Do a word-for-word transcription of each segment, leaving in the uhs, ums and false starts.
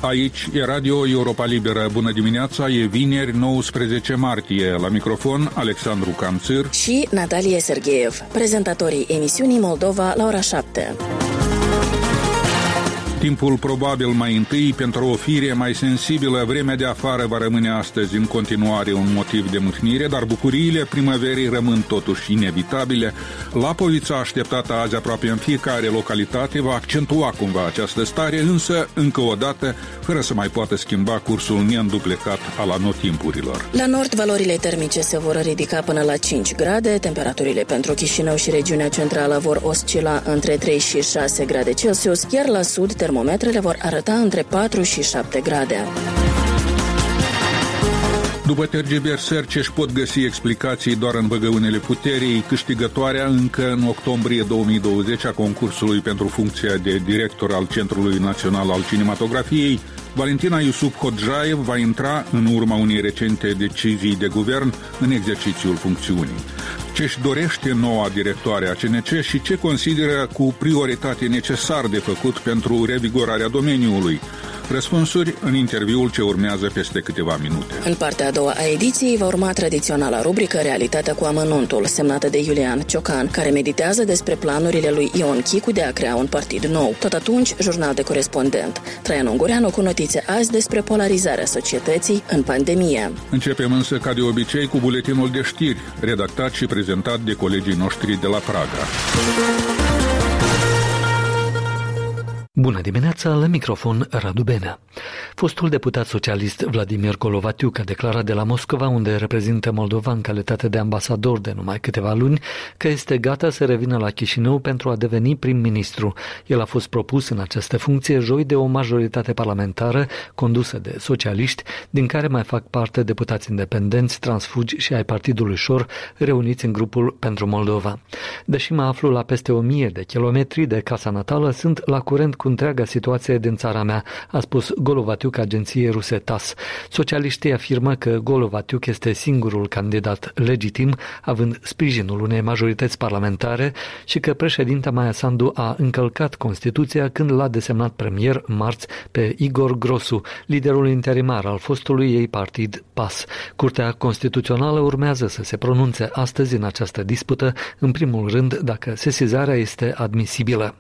Aici e Radio Europa Liberă. Bună dimineața, e vineri, nouăsprezece martie. La microfon, Alexandru Camțir și Natalia Sergeev, prezentatorii emisiunii Moldova la ora șapte. Timpul probabil mai întâi pentru o fire mai sensibilă, vremea de afară va rămâne astăzi în continuare un motiv de mâhnire, dar bucuriile primăverii rămân totuși inevitabile. Lapovița, așteptată azi aproape în fiecare localitate, va accentua cumva această stare, însă, încă o dată, fără să mai poată schimba cursul neînduplecat al anotimpurilor. La nord, valorile termice se vor ridica până la cinci grade, temperaturile pentru Chișinău și regiunea centrală vor oscila între trei și șase grade Celsius, iar la sud, termometrele vor arăta între patru și șapte grade. După tergiversări ce își pot găsi explicații doar în băgăunele puterii, câștigătoarea încă în octombrie două mii douăzeci a concursului pentru funcția de director al Centrului Național al Cinematografiei, Valentina Iusuf Hodjaiev va intra, în urma unei recente decizii de guvern, în exercițiul funcțiunii. Ce-și dorește noua directoare a C N C și ce consideră cu prioritate necesar de făcut pentru revigorarea domeniului? Răspunsuri în interviul ce urmează peste câteva minute. În partea a doua a ediției va urma tradiționala rubrică Realitatea cu amănuntul, semnată de Iulian Ciocan, care meditează despre planurile lui Ion Chicu de a crea un partid nou. Tot atunci, jurnal de corespondent. Traian Ungureanu cu notițe azi despre polarizarea societății în pandemie. Începem însă, ca de obicei, cu buletinul de știri, redactat și prezentat de colegii noștri de la Praga. Bună dimineața, la microfon Radu Benea. Fostul deputat socialist Vladimir Golovatiuk a declarat de la Moscova, unde reprezintă Moldova în calitate de ambasador de numai câteva luni, că este gata să revină la Chișinău pentru a deveni prim-ministru. El a fost propus în această funcție joi de o majoritate parlamentară condusă de socialiști, din care mai fac parte deputați independenți, transfugi și ai Partidului Șor, reuniți în grupul pentru Moldova. Deși mă aflu la peste o mie de kilometri de casa natală, sunt la curent cu întreaga situație din țara mea, a spus Golovatiuk agenției ruse T A S S. Socialiștii afirmă că Golovatiuk este singurul candidat legitim, având sprijinul unei majorități parlamentare, și că președinta Maia Sandu a încălcat Constituția când l-a desemnat premier marți pe Igor Grosu, liderul interimar al fostului ei partid P A S. Curtea Constituțională urmează să se pronunțe astăzi în această dispută, în primul rând dacă sesizarea este admisibilă.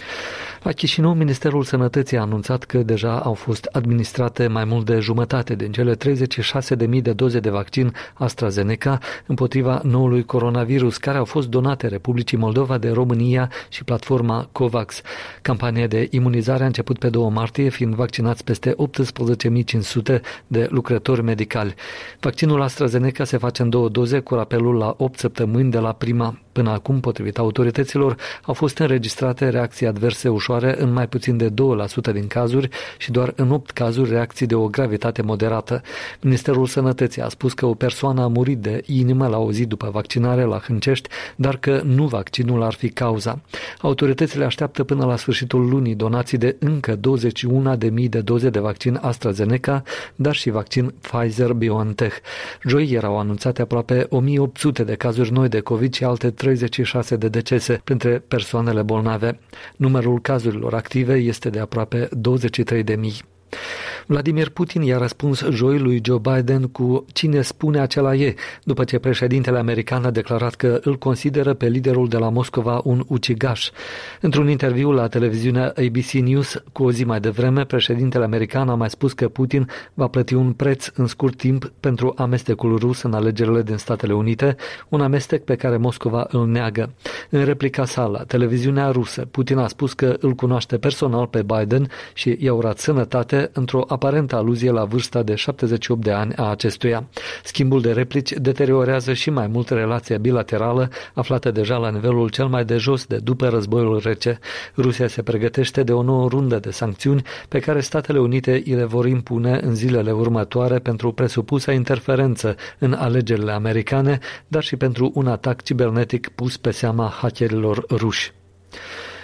La Chișinău, Ministerul Sănătății a anunțat că deja au fost administrate mai mult de jumătate din cele treizeci și șase de mii de doze de vaccin AstraZeneca împotriva noului coronavirus, care au fost donate Republicii Moldova de România și platforma COVAX. Campania de imunizare a început pe doi martie, fiind vaccinați peste optsprezece mii cinci sute de lucrători medicali. Vaccinul AstraZeneca se face în două doze, cu rapelul la opt săptămâni de la prima. Până acum, potrivit autorităților, au fost înregistrate reacții adverse ușoare în mai puțin de doi la sută din cazuri și doar în opt cazuri reacții de o gravitate moderată. Ministerul Sănătății a spus că o persoană a murit de inimă la o zi după vaccinare la Hâncești, dar că nu vaccinul ar fi cauza. Autoritățile așteaptă până la sfârșitul lunii donații de încă douăzeci și unu de mii de doze de vaccin AstraZeneca, dar și vaccin Pfizer-BioNTech. Joi erau anunțate aproape o mie opt sute de cazuri noi de COVID și alte treizeci și șase de decese printre persoanele bolnave. Numărul cazurilor active este de aproape douăzeci și trei de mii. Vladimir Putin i-a răspuns joi lui Joe Biden cu "cine spune acela e", după ce președintele american a declarat că îl consideră pe liderul de la Moscova un ucigaș. Într-un interviu la televiziunea A B C News cu o zi mai devreme, președintele american a mai spus că Putin va plăti un preț în scurt timp pentru amestecul rus în alegerile din Statele Unite, un amestec pe care Moscova îl neagă. În replica sa la televiziunea rusă, Putin a spus că îl cunoaște personal pe Biden și i-a urat sănătate, într-o aparentă aluzie la vârsta de șaptezeci și opt de ani a acestuia. Schimbul de replici deteriorează și mai mult relația bilaterală, aflată deja la nivelul cel mai de jos de după războiul rece. Rusia se pregătește de o nouă rundă de sancțiuni pe care Statele Unite îi le vor impune în zilele următoare pentru presupusa interferență în alegerile americane, dar și pentru un atac cibernetic pus pe seama hackerilor ruși.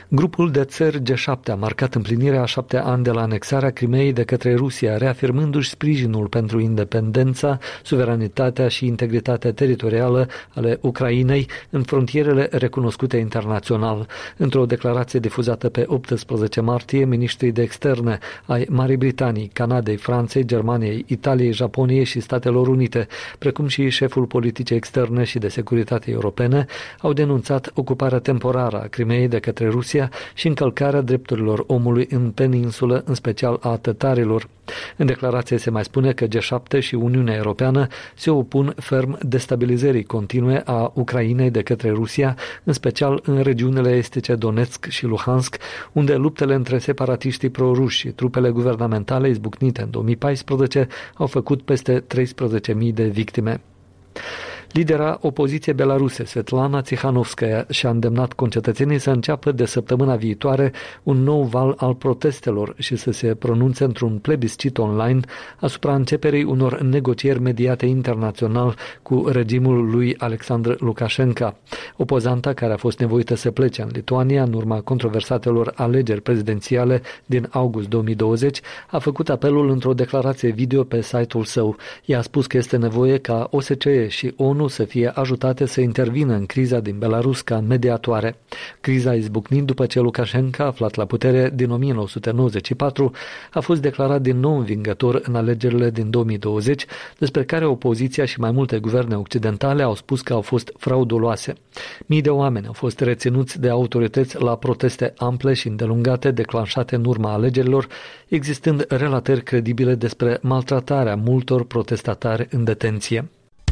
Grupul de țări G șapte a marcat împlinirea a șapte ani de la anexarea Crimeei de către Rusia, reafirmându-și sprijinul pentru independența, suveranitatea și integritatea teritorială ale Ucrainei în frontierele recunoscute internațional. Într-o declarație difuzată pe optsprezece martie, ministrii de externe ai Marii Britanii, Canadei, Franței, Germaniei, Italiei, Japoniei și Statelor Unite, precum și șeful politicii externe și de securitate europene, au denunțat ocuparea temporară a Crimeei de către Rusia și încălcarea drepturilor omului în peninsulă, în special a tătarilor. În declarație se mai spune că G șapte și Uniunea Europeană se opun ferm destabilizării continue a Ucrainei de către Rusia, în special în regiunile estice Donetsk și Luhansk, unde luptele între separatiștii pro-ruși și trupele guvernamentale izbucnite în două mii paisprezece au făcut peste treisprezece mii de victime. Lidera opoziției belaruse, Svetlana Tsikhanovskaya, și-a îndemnat concetățenii să înceapă de săptămâna viitoare un nou val al protestelor și să se pronunțe într-un plebiscit online asupra începerii unor negocieri mediate internațional cu regimul lui Alexandru Lukashenko. Opozanta, care a fost nevoită să plece în Lituania în urma controversatelor alegeri prezidențiale din august două mii douăzeci, a făcut apelul într-o declarație video pe site-ul său. Ea a spus că este nevoie ca O S C E și O N U să fie ajutate să intervină în criza din Belarus ca mediatoare. Criza a izbucnit după ce Lukashenko, aflat la putere din o mie nouă sute nouăzeci și patru, a fost declarat din nou învingător în alegerile din două mii douăzeci, despre care opoziția și mai multe guverne occidentale au spus că au fost frauduloase. Mii de oameni au fost reținuți de autorități la proteste ample și îndelungate declanșate în urma alegerilor, existând relatări credibile despre maltratarea multor protestatari în detenție.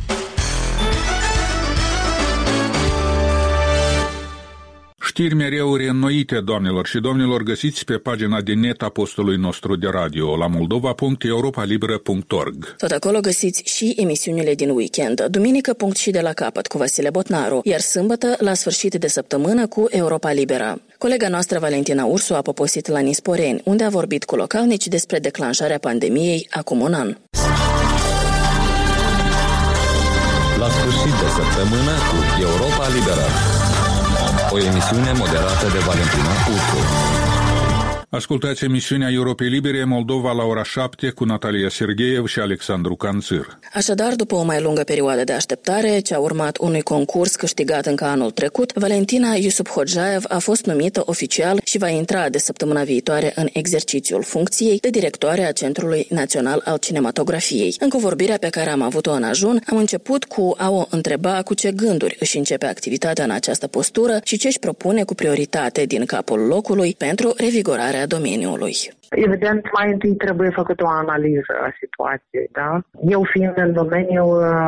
Știri mereu reînnoite, doamnelor și domnilor, găsiți pe pagina de net a postului nostru de radio la moldova punct europa liberă punct org. Tot acolo găsiți și emisiunile din weekend. Duminică punct și de la capăt cu Vasile Botnaru, iar sâmbătă la sfârșit de săptămână cu Europa Liberă. Colega noastră Valentina Ursu a poposit la Nisporeni, unde a vorbit cu localnici despre declanșarea pandemiei acum un an. La sfârșit de săptămână cu Europa Liberă. O emisiune moderată de Valentina Ursu. Ascultați emisiunea Europei Libere Moldova la ora șapte cu Natalia Sergeev și Alexandru Canțir. Așadar, după o mai lungă perioadă de așteptare, ce a urmat unui concurs câștigat încă anul trecut, Valentina Yusuphodjaev a fost numită oficial și va intra de săptămâna viitoare în exercițiul funcției de directoare a Centrului Național al Cinematografiei. În convorbirea pe care am avut-o în ajun, am început cu a o întreba cu ce gânduri își începe activitatea în această postură și ce își propune cu prioritate din capul locului pentru revigorarea domeniului. Evident, mai întâi trebuie făcută o analiză a situației, da? Eu fiind în domeniu,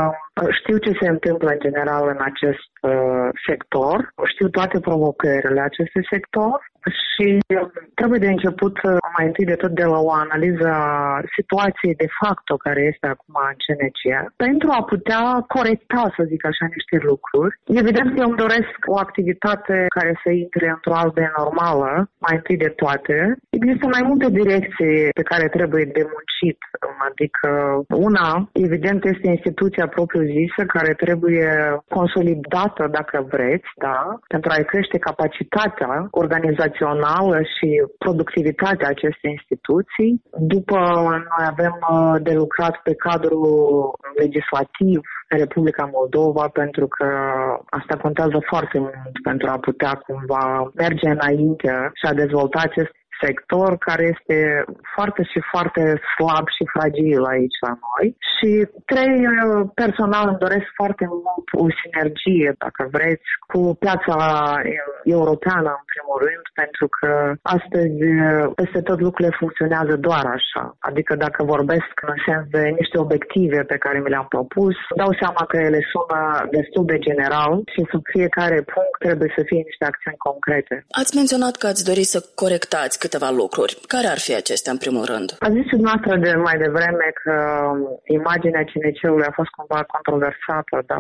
știu ce se întâmplă în general în acest uh, sector, știu toate provocările acestui sector și trebuie de început mai întâi de tot de la o analiză a situației de facto care este acum în C N C pentru a putea corecta, să zic așa, niște lucruri. Evident că eu îmi doresc o activitate care să intre într-o altă normală, mai întâi de toate. Există mai multe direcții pe care trebuie de muncit, adică una, evident, este instituția propriu-zisă care trebuie consolidată, dacă vreți, da, pentru a-i crește capacitatea organizațională și productivitatea acestei instituții. După, noi avem de lucrat pe cadrul legislativ în Republica Moldova, pentru că asta contează foarte mult pentru a putea cumva merge înainte și a dezvolta acest sector care este foarte și foarte slab și fragil aici la noi. Și trei, personal îmi doresc foarte mult o sinergie, dacă vreți, cu piața europeană în primul rând, pentru că astăzi peste tot lucrurile funcționează doar așa. Adică dacă vorbesc în sens de niște obiective pe care mi le-am propus, dau seama că ele sună destul de general și sub fiecare punct trebuie să fie niște acțiuni concrete. Ați menționat că ați dori să corectați câteva lucruri. Care ar fi acestea în primul rând? A zis dumneavoastră de mai devreme că imaginea C N C-ului a fost cumva controversată, da?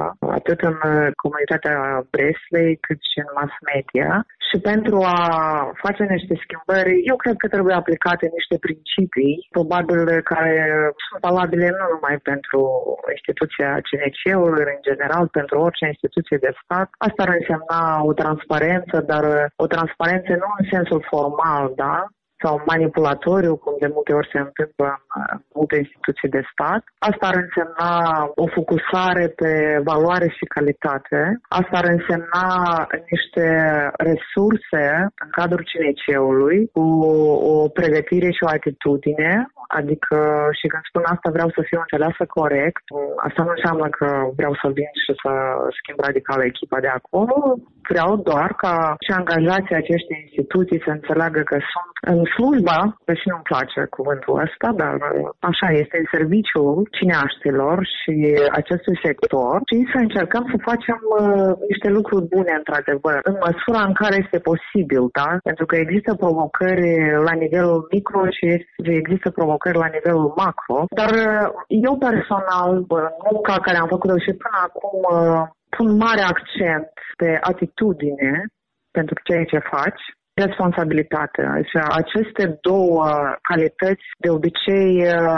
atât în comunitatea Breslei cât și în mass media. Și pentru a face niște schimbări, eu cred că trebuie aplicate niște principii, probabil care sunt valabile nu numai pentru instituția C N C-ului, în general, pentru orice instituție de stat. Asta ar însemna o transparență, dar o transparență nu în sensul formal, da? Sau manipulatoriu, cum de multe ori se întâmplă în multe instituții de stat. Asta ar însemna o focusare pe valoare și calitate. Asta ar însemna niște resurse în cadrul C N C-ului cu o pregătire și o atitudine. Adică, și când spun asta, vreau să fiu înțeleasă corect. Asta nu înseamnă că vreau să vin și să schimb radical echipa de acolo. Vreau doar ca și angajații acestei instituții să înțeleagă că sunt în slujba, deși nu-mi place cuvântul ăsta, dar așa este, în serviciul cineaștilor și acestui sector și să încercăm să facem uh, niște lucruri bune, într-adevăr, în măsura în care este posibil, da? Pentru că există provocări la nivelul micro și există provocări la nivelul macro, dar uh, eu personal, în munca care am făcut-o și până acum, uh, pun mare accent pe atitudine pentru ceea ce faci, responsabilitate. Și aceste două calități de obicei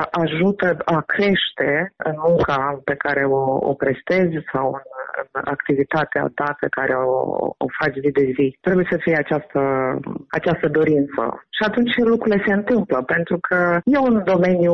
ajută a crește în munca pe care o, o prestezi sau în, în activitatea ta pe care o, o faci zi de zi. Trebuie să fie această, această dorință. Și atunci lucrurile se întâmplă, pentru că e un domeniu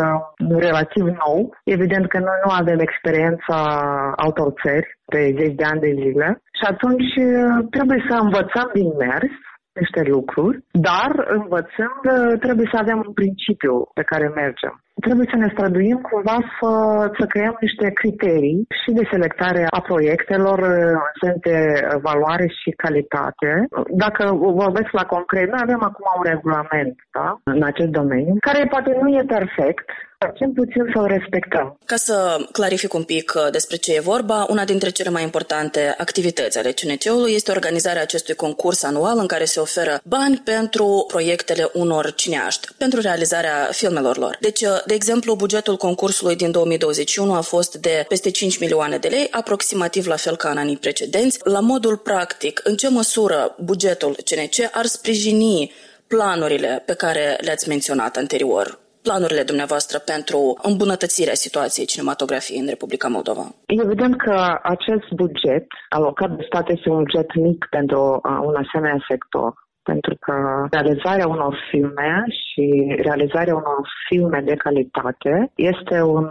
relativ nou. Evident că noi nu avem experiența altor țări de zeci de ani de zile și atunci trebuie să învățăm din mers niște lucruri, dar învățând trebuie să avem un principiu pe care mergem. Trebuie să ne străduim cumva să, să creăm niște criterii și de selectare a proiectelor în sens de valoare și calitate. Dacă vorbesc la concret, noi avem acum un regulament, da, în acest domeniu, care poate nu e perfect, cel puțin să o respectăm. Ca să clarific un pic despre ce e vorba, una dintre cele mai importante activități ale C N C-ului este organizarea acestui concurs anual în care se oferă bani pentru proiectele unor cineaști, pentru realizarea filmelor lor. Deci, de exemplu, bugetul concursului din două mii douăzeci și unu a fost de peste cinci milioane de lei, aproximativ la fel ca în anii precedenți. La modul practic, în ce măsură bugetul C N C ar sprijini planurile pe care le-ați menționat anterior? Planurile dumneavoastră pentru îmbunătățirea situației cinematografiei în Republica Moldova? Evident că acest buget alocat de stat este un buget mic pentru un asemenea sector, pentru că realizarea unor filme și realizarea unor filme de calitate este un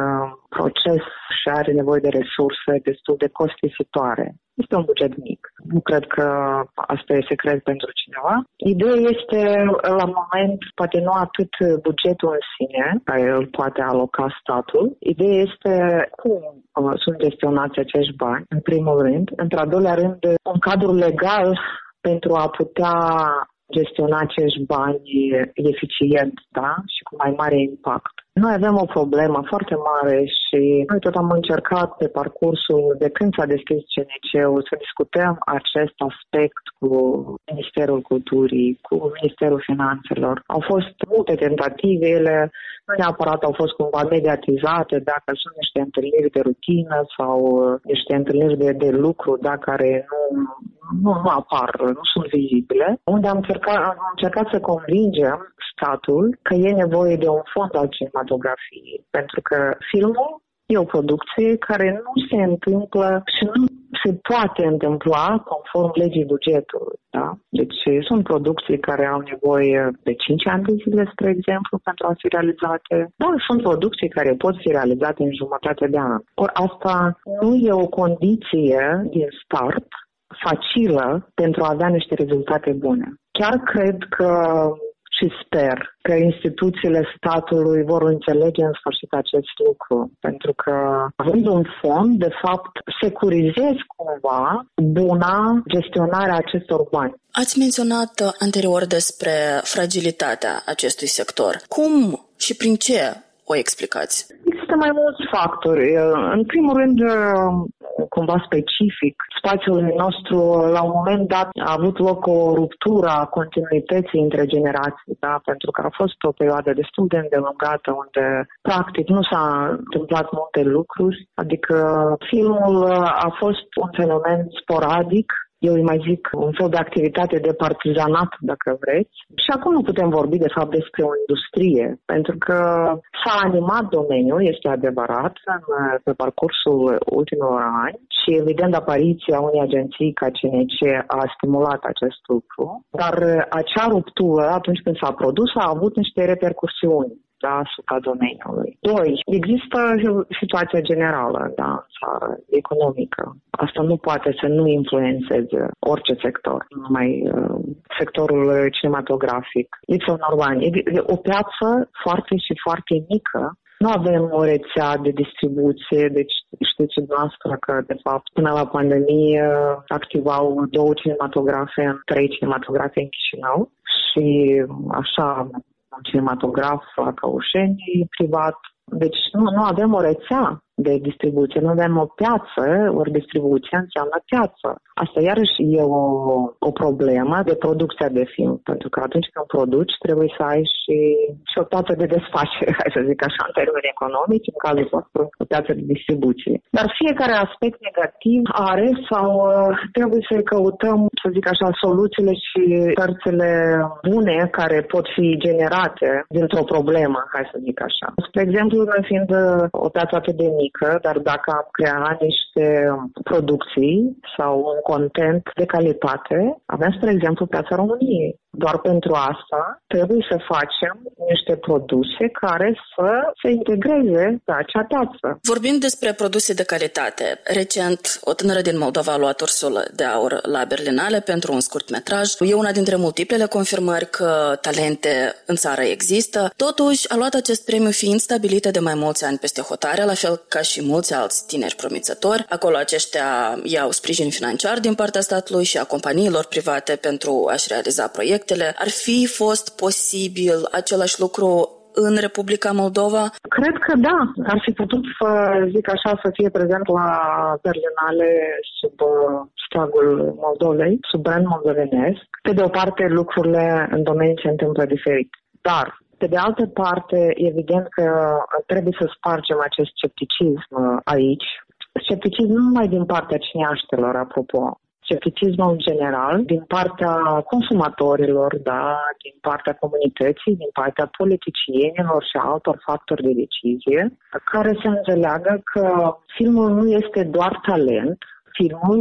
proces și are nevoie de resurse destul de costisitoare. Este un buget mic. Nu cred că asta e secret pentru cineva. Ideea este, la moment, poate nu atât bugetul în sine, care îl poate aloca statul. Ideea este cum sunt gestionați acești bani, în primul rând. Într-al doilea rând, un cadru legal pentru a putea gestiona acești bani eficient, da? Și cu mai mare impact. Noi avem o problemă foarte mare și noi tot am încercat pe parcursul de când s-a deschis C N C-ul să discutăm acest aspect cu Ministerul Culturii, cu Ministerul Finanțelor. Au fost multe tentative, ele nu neapărat au fost cumva mediatizate, dacă sunt niște întâlniri de rutină sau niște întâlniri de, de lucru, da, care nu, nu, nu apar, nu sunt vizibile, unde am încercat, am încercat să convingem statul că e nevoie de un fond al cinematografiei, pentru că filmul e o producție care nu se întâmplă și nu se poate întâmpla conform legii bugetului. Da? Deci sunt producții care au nevoie de cinci ani de zile, spre exemplu, pentru a fi realizate, dar sunt producții care pot fi realizate în jumătate de an. Ori asta nu e o condiție din start facilă pentru a avea niște rezultate bune. Chiar cred că și sper că instituțiile statului vor înțelege în sfârșit acest lucru, pentru că având un fond, de fapt, securizezi cumva buna gestionarea acestor bani. Ați menționat anterior despre fragilitatea acestui sector. Cum și prin ce o explicați? Există mai mulți factori. În primul rând, cumva specific spațiului nostru. La un moment dat a avut loc o ruptură a continuității între generații, da? Pentru că a fost o perioadă destul de îndelungată unde practic nu s-a întâmplat multe lucruri, adică filmul a fost un fenomen sporadic. Eu îi mai zic un fel de activitate de partizanat, dacă vreți. Și acum nu putem vorbi, de fapt, despre o industrie, pentru că s-a animat domeniul, este adevărat, în, pe parcursul ultimilor ani și, evident, apariția unei agenții ca C N C a stimulat acest lucru, dar acea ruptură, atunci când s-a produs, a avut niște repercursiuni, da, asupra domeniului. Doi, există situația generală, da, economică. Asta nu poate să nu influențeze orice sector, numai uh, sectorul cinematografic. Lipsa unor bani. E o piață foarte și foarte mică. Nu avem o rețea de distribuție, deci știți dumneavoastră că, de fapt, până la pandemie activau două cinematografe, trei cinematografe în Chișinău și așa un cinematograf la Căușeni privat. Deci nu, nu avem o rețea de distribuție, nu avem o piață, ori distribuția înseamnă piață. Asta iarăși e o, o problemă de producția de film, pentru că atunci când produci trebuie să ai și, și o piață de desfacere, hai să zic așa, în termeni economici, în cazul nostru o piață de distribuție. Dar fiecare aspect negativ are sau trebuie să căutăm, să zic așa, soluțiile și părțile bune care pot fi generate dintr-o problemă, hai să zic așa. Spre exemplu, noi fiind o piață atât de mică, dar dacă am creat niște producții sau un content de calitate, avem, spre exemplu, piața României. Doar pentru asta trebuie să facem niște produse care să se integreze pe acea piață. Vorbind despre produse de calitate, recent o tânără din Moldova a luat ursul de aur la Berlinale pentru un scurtmetraj. E una dintre multiplele confirmări că talente în țară există. Totuși, a luat acest premiu fiind stabilită de mai mulți ani peste hotare, la fel ca și mulți alți tineri promițători. Acolo aceștia iau sprijin financiar din partea statului și a companiilor private pentru a-și realiza proiecte. Ar fi fost posibil același lucru în Republica Moldova? Cred că da. Ar fi putut, să zic așa, să fie prezent la Berlinale sub steagul Moldovei, sub brand moldovenesc. Pe de o parte, lucrurile în domeniu se întâmplă diferit. Dar, pe de altă parte, evident că trebuie să spargem acest scepticism aici. Scepticism nu numai din partea cineaștilor, apropo. Scepticismul în general, din partea consumatorilor, da, din partea comunității, din partea politicienilor și altor factori de decizie, care să înțeleagă că filmul nu este doar talent, filmul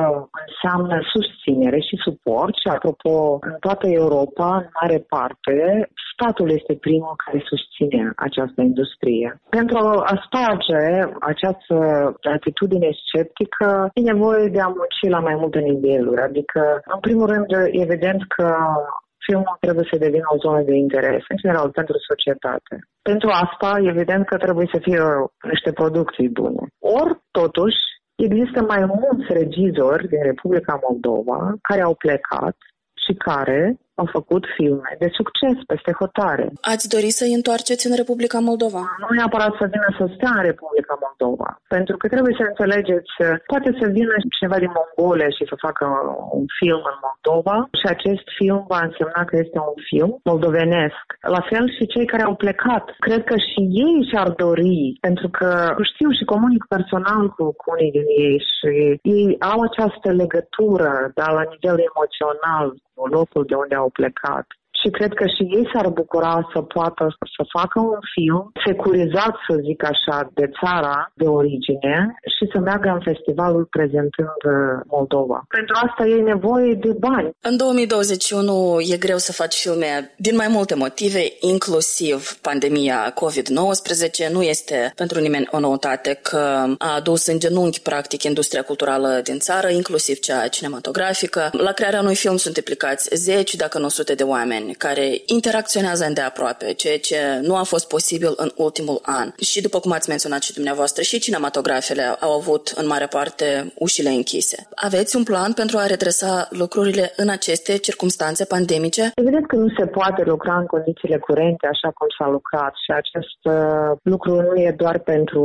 înseamnă susținere și suport și, apropo, în toată Europa, în mare parte, statul este primul care susține această industrie. Pentru a sparge această atitudine sceptică, e nevoie de a munci la mai multe niveluri. Adică, în primul rând, evident că filmul trebuie să devină o zonă de interes, în general, pentru societate. Pentru asta, evident că trebuie să fie niște producții bune. Ori, totuși, există mai mulți regizori din Republica Moldova care au plecat și care au făcut filme de succes peste hotare. Ați dori să-i întoarceți în Republica Moldova? Nu neapărat să vină să stea în Republica Moldova, pentru că trebuie să înțelegeți, poate să vină cineva din Mongolia și să facă un film în Moldova și acest film va însemna că este un film moldovenesc. La fel și cei care au plecat. Cred că și ei și-ar dori, pentru că știu și comunic personal cu, cu unii din ei și ei au această legătură, dar la nivel emoțional, locul de unde au plecat. Și cred că și ei s-ar bucura să poată să facă un film securizat, să zic așa, de țara de origine și să meargă în festivalul prezentând Moldova. Pentru asta e nevoie de bani. În două mii douăzeci și unu e greu să faci filme din mai multe motive, inclusiv pandemia covid nouăsprezece. Nu este pentru nimeni o noutate că a adus în genunchi, practic, industria culturală din țară, inclusiv cea cinematografică. La crearea unui film sunt implicați zeci, dacă nu sute de oameni. oameni care interacționează îndeaproape, ceea ce nu a fost posibil în ultimul an. Și după cum ați menționat și dumneavoastră, și cinematografele au avut în mare parte ușile închise. Aveți un plan pentru a redresa lucrurile în aceste circumstanțe pandemice? Evident că nu se poate lucra în condițiile curente așa cum s-a lucrat și acest lucru nu e doar pentru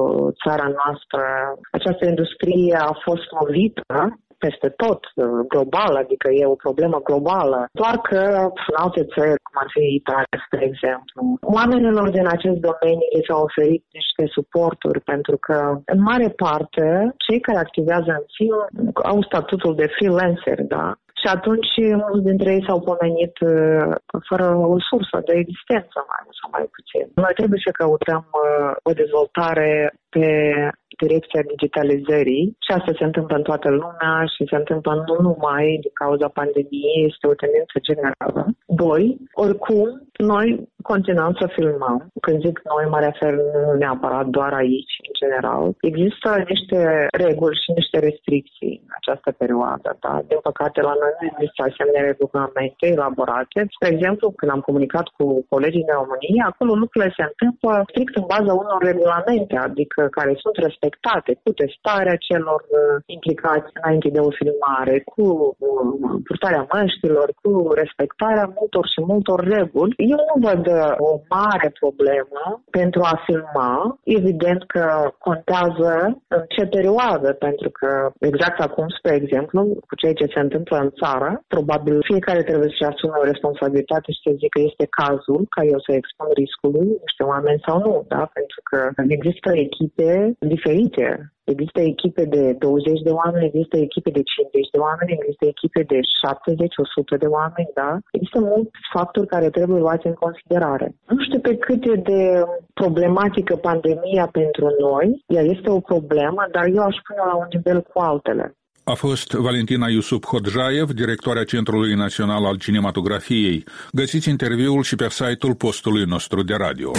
țara noastră. Această industrie a fost lovită peste tot, global, adică e o problemă globală. Doar că în alte țări, cum ar fi Italia, spre exemplu, oamenilor din acest domeniu li s-au oferit niște suporturi, pentru că, în mare parte, cei care activează în film au statutul de freelancer, da? Și atunci mulți dintre ei s-au pomenit fără o sursă de existență, mai mult sau mai puțin. Noi trebuie să căutăm o dezvoltare pe direcția digitalizării și asta se întâmplă în toată lumea și se întâmplă nu numai din cauza pandemiei, este o tendință generală. Doi, oricum, noi continuăm să filmăm. Când zic noi, mă refer nu neapărat doar aici, în general. Există niște reguli și niște restricții în această perioadă. Da? Din păcate, la noi nu există asemenea regulamente elaborate. Spre exemplu, când am comunicat cu colegii din România, acolo lucrurile se întâmplă strict în baza unor regulamente, adică care sunt respectate, cu testarea celor implicați înainte de o filmare, cu purtarea măștilor, cu respectarea multor și multor reguli. Eu nu văd o mare problemă pentru a filma. Evident că contează în ce perioadă, pentru că exact acum, spre exemplu, cu ceea ce se întâmplă în țară, probabil fiecare trebuie să-și asume o responsabilitate și să zică că este cazul ca eu să expun riscului niște oameni sau nu, da? Pentru că există echipe diferite. Există echipe de douăzeci de oameni, există echipe de cincizeci de oameni, există echipe de șaptezeci, o sută de oameni, da? Există mulți factori care trebuie luați în considerare. Nu știu pe cât e de problematică pandemia pentru noi, ea este o problemă, dar eu aș pune la un nivel cu altele. A fost Valentina Iusup Hodjaiev, directoarea Centrului Național al Cinematografiei. Găsiți interviul și pe site-ul postului nostru de radio.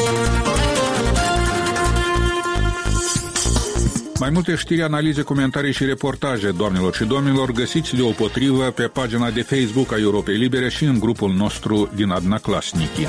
Mai multe știri, analize, comentarii și reportaje, doamnelor și domnilor, găsiți deopotrivă pe pagina de Facebook a Europei Libere și în grupul nostru din Adnaclasnici.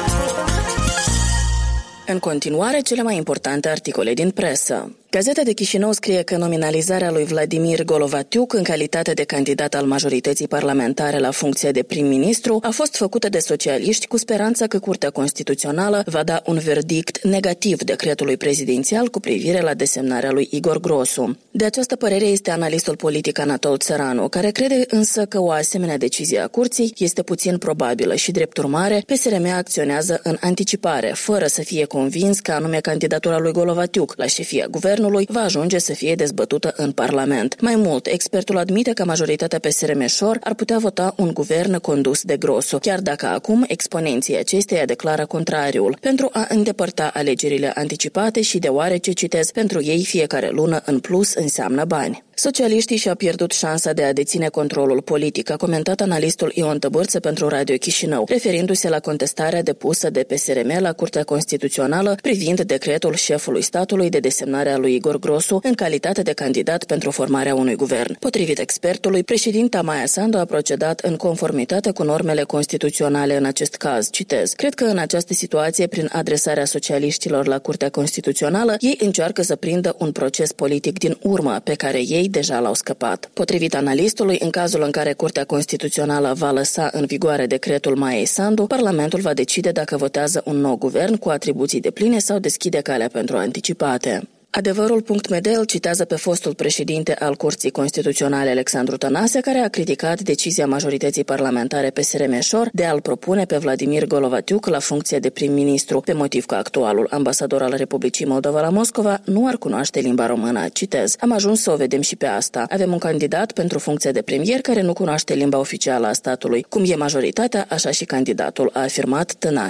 În continuare, cele mai importante articole din presă. Gazeta de Chișinău scrie că nominalizarea lui Vladimir Golovatiuk în calitate de candidat al majorității parlamentare la funcția de prim-ministru a fost făcută de socialiști cu speranța că Curtea Constituțională va da un verdict negativ decretului prezidențial cu privire la desemnarea lui Igor Grosu. De această părere este analistul politic Anatol Țăranu, care crede însă că o asemenea decizie a Curții este puțin probabilă și, drept urmare, P S R M acționează în anticipare, fără să fie convins că anume candidatura lui Golovatiuk la șefia guvernului va ajunge să fie dezbătută în Parlament. Mai mult, expertul admite că majoritatea P S R M-șor ar putea vota un guvern condus de Grosu, chiar dacă acum exponenții acesteia declară contrariul, pentru a îndepărta alegerile anticipate și deoarece, citez, pentru ei fiecare lună în plus înseamnă bani. Socialiștii și-au pierdut șansa de a deține controlul politic, a comentat analistul Ion Tăbârță pentru Radio Chișinău, referindu-se la contestarea depusă de P S R M la Curtea Constituțională privind decretul șefului statului de desemnare a lui Igor Grosu în calitate de candidat pentru formarea unui guvern. Potrivit expertului, președinta Maia Sandu a procedat în conformitate cu normele constituționale în acest caz. Citez: cred că în această situație, prin adresarea socialiștilor la Curtea Constituțională, ei încearcă să prindă un proces politic din urmă pe care ei deja l-au scăpat. Potrivit analistului, în cazul în care Curtea Constituțională va lăsa în vigoare decretul Maiei Sandu, Parlamentul va decide dacă votează un nou guvern cu atribuții depline sau deschide calea pentru anticipate. Adevărul punct m d îl citează pe fostul președinte al Curții Constituționale Alexandru Tănase, care a criticat decizia majorității parlamentare P S R M-șor de a-l propune pe Vladimir Golovatiuk la funcție de prim-ministru, pe motiv că actualul ambasador al Republicii Moldova la Moscova nu ar cunoaște limba română. Citez: am ajuns să o vedem și pe asta. Avem un candidat pentru funcția de premier care nu cunoaște limba oficială a statului. Cum e majoritatea, așa și candidatul, a afirmat Tănase.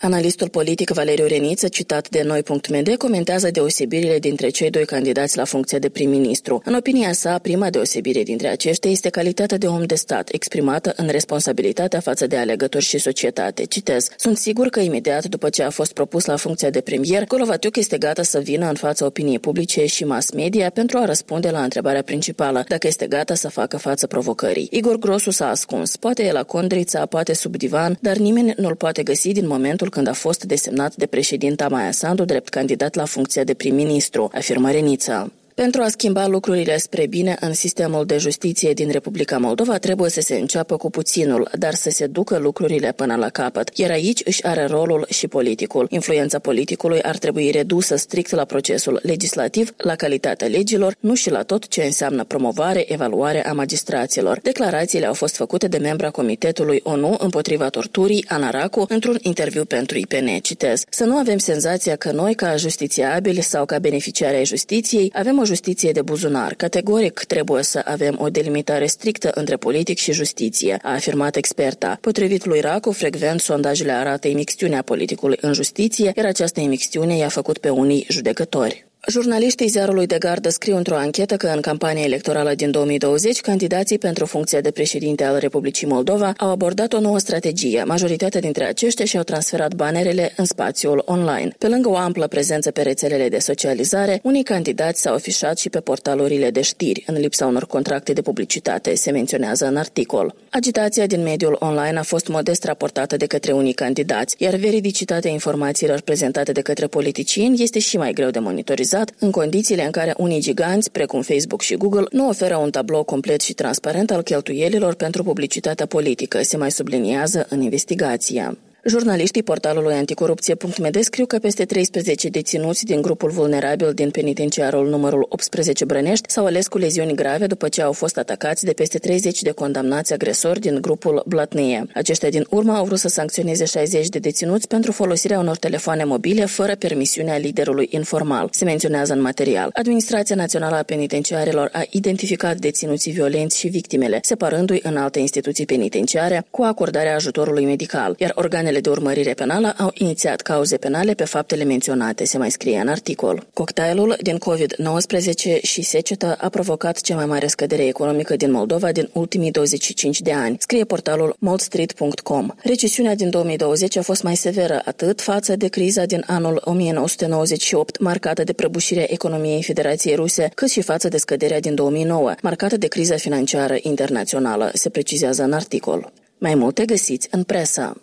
Analistul politic Valeriu Reniță, citat de noi punct m d, comentează deosebirile dintre cei doi candidați la funcția de prim-ministru. În opinia sa, prima deosebire dintre aceștia este calitatea de om de stat, exprimată în responsabilitatea față de alegători și societate. Citez: "Sunt sigur că imediat după ce a fost propus la funcția de premier, Golovatiuc este gata să vină în fața opiniei publice și mass media pentru a răspunde la întrebarea principală, dacă este gata să facă față provocării. Igor Grosu s-a ascuns, poate e la Condrița, poate sub divan, dar nimeni nu-l poate găsi din momentul când a fost desemnat de președinta Maia Sandu drept candidat la funcția de prim-ministru", afirmă Reniță. Pentru a schimba lucrurile spre bine în sistemul de justiție din Republica Moldova trebuie să se înceapă cu puținul, dar să se ducă lucrurile până la capăt. Iar aici își are rolul și politicul. Influența politicului ar trebui redusă strict la procesul legislativ, la calitatea legilor, nu și la tot ce înseamnă promovare, evaluare a magistraților. Declarațiile au fost făcute de membra Comitetului O N U împotriva torturii, Ana Racu, într-un interviu pentru I P N. Citez: "Să nu avem senzația că noi, ca justițiabili sau ca beneficiari ai justiției, avem o justiție de buzunar. Categoric trebuie să avem o delimitare strictă între politic și justiție", a afirmat experta. Potrivit lui Racu, frecvent sondajele arată imixtiunea politicului în justiție, iar această imixtiune i-a făcut pe unii judecători. Jurnaliștii Ziarului de Gardă scriu într-o anchetă că în campania electorală din două mii douăzeci, candidații pentru funcția de președinte al Republicii Moldova au abordat o nouă strategie. Majoritatea dintre aceștia și-au transferat banerele în spațiul online. Pe lângă o amplă prezență pe rețelele de socializare, unii candidați s-au afișat și pe portalurile de știri, în lipsa unor contracte de publicitate, se menționează în articol. Agitația din mediul online a fost modest raportată de către unii candidați, iar veridicitatea informațiilor prezentate de către politicieni este și mai greu de monitorizat în condițiile în care unii giganți, precum Facebook și Google, nu oferă un tablou complet și transparent al cheltuielilor pentru publicitatea politică, se mai subliniază în investigația. Jurnaliștii portalului anticorupție punct m d scriu că peste treisprezece deținuți din grupul vulnerabil din penitenciarul numărul optsprezece Brănești s-au ales cu leziuni grave după ce au fost atacați de peste treizeci de condamnați agresori din grupul Blatnie. Aceștia din urmă au vrut să sancționeze șaizeci de deținuți pentru folosirea unor telefoane mobile fără permisiunea liderului informal, se menționează în material. Administrația Națională a Penitenciarelor a identificat deținuții violenți și victimele, separându-i în alte instituții penitenciare cu acordarea ajutorului medical, iar organele de urmărire penală au inițiat cauze penale pe faptele menționate, se mai scrie în articol. Cocktailul din covid nouăsprezece și secetă a provocat cea mai mare scădere economică din Moldova din ultimii douăzeci și cinci de ani, scrie portalul moldstreet punct com. Recesiunea din două mii douăzeci a fost mai severă atât față de criza din anul o mie nouă sute nouăzeci și opt, marcată de prăbușirea economiei Federației Ruse, cât și față de scăderea din două mii nouă, marcată de criza financiară internațională, se precizează în articol. Mai multe găsiți în presă.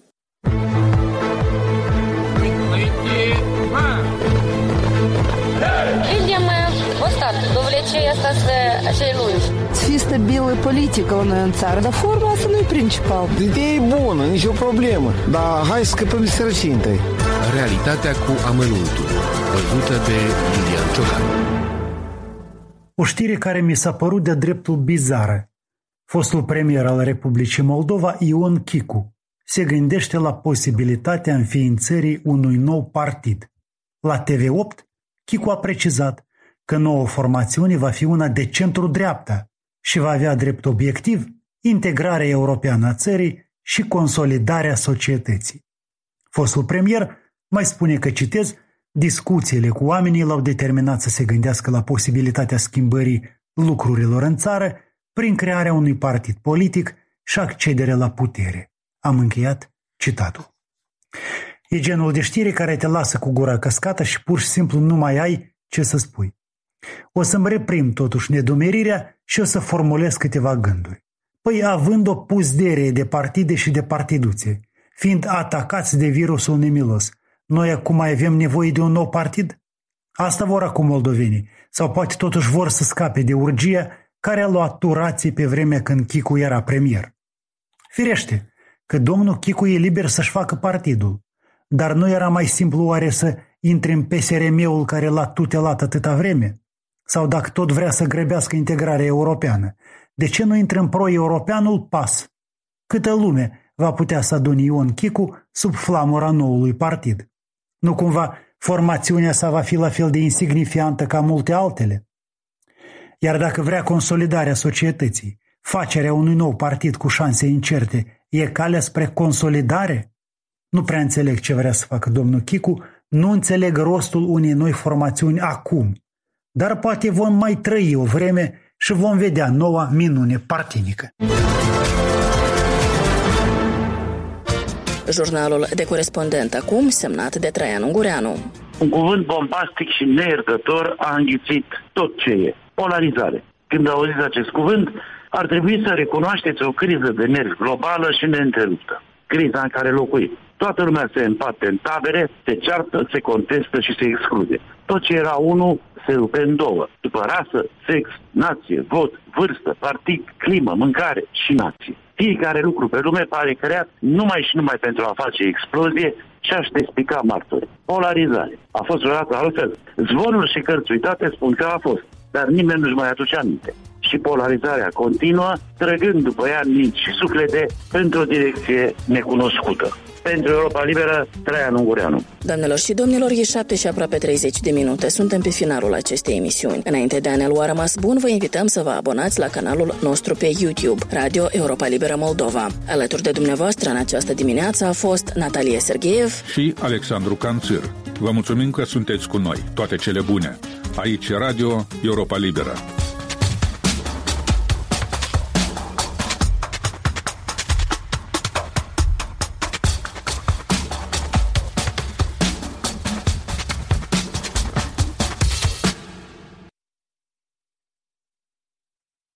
Видим остатки, довлечення цієї lungi. Fi stabilă politică la noi în țară, dar forma asta nu e principal. Ideea e bună, nicio problemă, dar hai să scăpăm de sărăcie întâi. Realitatea cu amănuntul, văzută de Iulian Ciocan. O știre care mi s-a părut de dreptul bizară. Fostul premier al Republicii Moldova, Ion Chicu, se gândește la posibilitatea înființării unui nou partid. La T V opt, Chicu a precizat că noua formațiune va fi una de centru-dreapta și va avea drept obiectiv integrarea europeană a țării și consolidarea societății. Fostul premier mai spune că, citez, discuțiile cu oamenii l-au determinat să se gândească la posibilitatea schimbării lucrurilor în țară prin crearea unui partid politic și accederea la putere. Am încheiat citatul. E genul de știre care te lasă cu gura căscată și pur și simplu nu mai ai ce să spui. O să-mi reprim totuși nedumerirea și o să formulez câteva gânduri. Păi având o puzderie de partide și de partiduțe, fiind atacați de virusul nemilos, noi acum mai avem nevoie de un nou partid? Asta vor acum moldovenii, sau poate totuși vor să scape de urgia care a luat turații pe vremea când Chicu era premier. Firește că domnul Chicu e liber să-și facă partidul, dar nu era mai simplu oare să intre în P S R M-ul care l-a tutelat atâta vreme? Sau dacă tot vrea să grăbească integrarea europeană, de ce nu intră în pro-europeanul P A S? Câtă lume va putea să adune Ion Chicu sub flamura noului partid? Nu cumva formațiunea sa va fi la fel de insignifiantă ca multe altele? Iar dacă vrea consolidarea societății, facerea unui nou partid cu șanse incerte e calea spre consolidare? Nu prea înțeleg ce vrea să facă domnul Chicu, nu înțeleg rostul unei noi formațiuni acum. Dar poate vom mai trăi o vreme și vom vedea noua minune partinică. Jurnalul de corespondent acum, semnat de Traian Ungureanu. Un cuvânt bombastic și neiertător a înghițit tot ce e. Polarizare. Când auziți acest cuvânt, ar trebui să recunoașteți o criză de nervi globală și neîntreruptă. Criza în care locuim. Toată lumea se împarte în tabere, se ceartă, se contestă și se exclude. Tot ce era unul se rupe în două. După rasă, sex, nație, vot, vârstă, partid, climă, mâncare și nație. Fiecare lucru pe lume pare creat numai și numai pentru a face explozie și a-și despica martori. Polarizare. A fost vreodată altfel. Zvonuri și cărți uitate spun că a fost, dar nimeni nu-și mai aduce aminte. Și polarizarea continuă, trăgând după ea minți și suflete într-o direcție necunoscută. Pentru Europa Liberă, Traian Ungureanu. Doamnelor și domnilor, e șapte și aproape treizeci de minute. Suntem pe finalul acestei emisiuni. Înainte de a ne lua rămas bun, vă invităm să vă abonați la canalul nostru pe YouTube, Radio Europa Liberă Moldova. Alături de dumneavoastră în această dimineață a fost Natalia Sergeev și Alexandru Canțir. Vă mulțumim că sunteți cu noi. Toate cele bune. Aici Radio Europa Liberă.